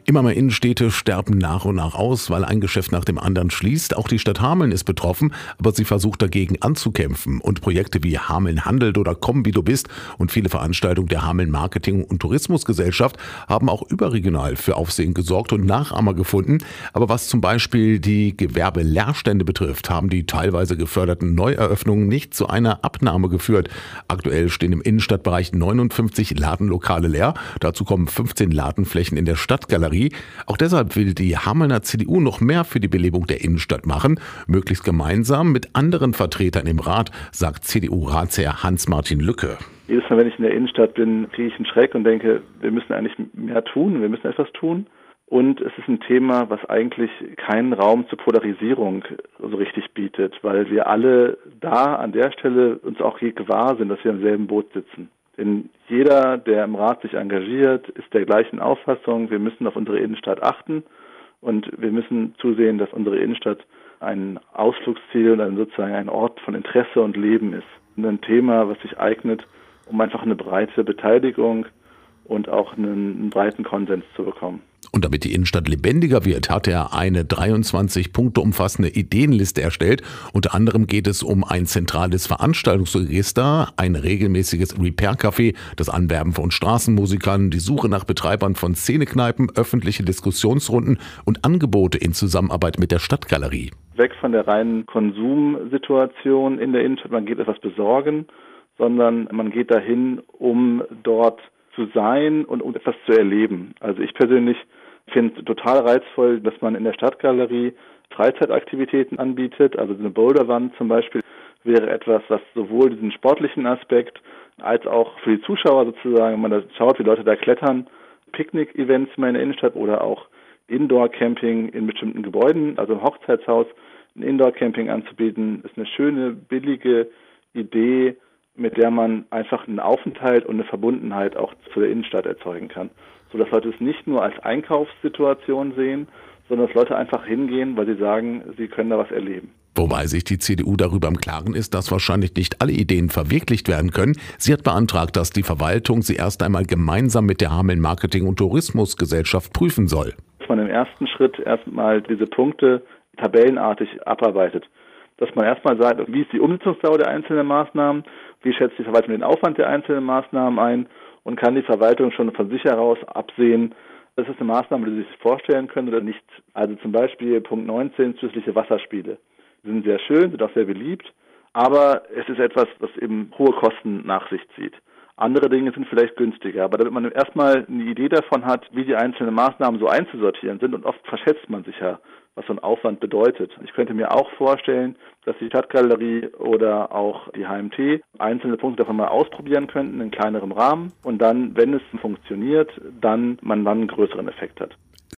Immer mehr Innenstädte sterben nach und nach aus, weil ein Geschäft nach dem anderen schließt. Auch die Stadt Hameln ist betroffen, aber sie versucht dagegen anzukämpfen. Und Projekte wie Hameln handelt oder Komm wie du bist und viele Veranstaltungen der Hameln Marketing- und Tourismusgesellschaft haben auch überregional für Aufsehen gesorgt und Nachahmer gefunden. Aber was zum Beispiel die Gewerbeleerstände betrifft, haben die teilweise geförderten Neueröffnungen nicht zu einer Abnahme geführt. Aktuell stehen im Innenstadtbereich 59 Ladenlokale leer. Dazu kommen 15 Ladenflächen in der Stadtgalerie. Auch deshalb will die Hamelner CDU noch mehr für die Belebung der Innenstadt machen, möglichst gemeinsam mit anderen Vertretern im Rat, sagt CDU-Ratsherr Hans-Martin Lücke. Jedes Mal, wenn ich in der Innenstadt bin, kriege ich einen Schreck und denke, wir müssen eigentlich mehr tun, wir müssen etwas tun. Und es ist ein Thema, was eigentlich keinen Raum zur Polarisierung so richtig bietet, weil wir alle da an der Stelle uns auch gewahr sind, dass wir im selben Boot sitzen. Denn jeder, der im Rat sich engagiert, ist der gleichen Auffassung, wir müssen auf unsere Innenstadt achten und wir müssen zusehen, dass unsere Innenstadt ein Ausflugsziel und sozusagen ein Ort von Interesse und Leben ist. Und ein Thema, was sich eignet, um einfach eine breite Beteiligung und auch einen breiten Konsens zu bekommen. Und damit die Innenstadt lebendiger wird, hat er eine 23 Punkte umfassende Ideenliste erstellt. Unter anderem geht es um ein zentrales Veranstaltungsregister, ein regelmäßiges Repair-Café, das Anwerben von Straßenmusikern, die Suche nach Betreibern von Szenekneipen, öffentliche Diskussionsrunden und Angebote in Zusammenarbeit mit der Stadtgalerie. Weg von der reinen Konsumsituation in der Innenstadt, man geht etwas besorgen, sondern man geht dahin, um dort zu sein und um etwas zu erleben. Also ich persönlich finde es total reizvoll, dass man in der Stadtgalerie Freizeitaktivitäten anbietet. Also eine Boulderwand zum Beispiel wäre etwas, was sowohl diesen sportlichen Aspekt als auch für die Zuschauer sozusagen, wenn man da schaut, wie Leute da klettern, Picknick-Events in der Innenstadt oder auch Indoor-Camping in bestimmten Gebäuden, also im Hochzeitshaus ein Indoor-Camping anzubieten, ist eine schöne, billige Idee, mit der man einfach einen Aufenthalt und eine Verbundenheit auch zu der Innenstadt erzeugen kann. Sodass Leute es nicht nur als Einkaufssituation sehen, sondern dass Leute einfach hingehen, weil sie sagen, sie können da was erleben. Wobei sich die CDU darüber im Klaren ist, dass wahrscheinlich nicht alle Ideen verwirklicht werden können. Sie hat beantragt, dass die Verwaltung sie erst einmal gemeinsam mit der Hameln Marketing- und Tourismusgesellschaft prüfen soll. Dass man im ersten Schritt erstmal diese Punkte tabellenartig abarbeitet. Dass man erstmal sagt, wie ist die Umsetzungsdauer der einzelnen Maßnahmen, wie schätzt die Verwaltung den Aufwand der einzelnen Maßnahmen ein und kann die Verwaltung schon von sich heraus absehen, das ist eine Maßnahme, die Sie sich vorstellen können oder nicht. Also zum Beispiel Punkt 19, zusätzliche Wasserspiele. Die sind sehr schön, sind auch sehr beliebt, aber es ist etwas, was eben hohe Kosten nach sich zieht. Andere Dinge sind vielleicht günstiger, aber damit man erstmal eine Idee davon hat, wie die einzelnen Maßnahmen so einzusortieren sind, und oft verschätzt man sich ja, was so ein Aufwand bedeutet. Ich könnte mir auch vorstellen, dass die Stadtgalerie oder auch die HMT einzelne Punkte davon mal ausprobieren könnten in kleinerem Rahmen und dann, wenn es funktioniert, dann man dann einen größeren Effekt hat.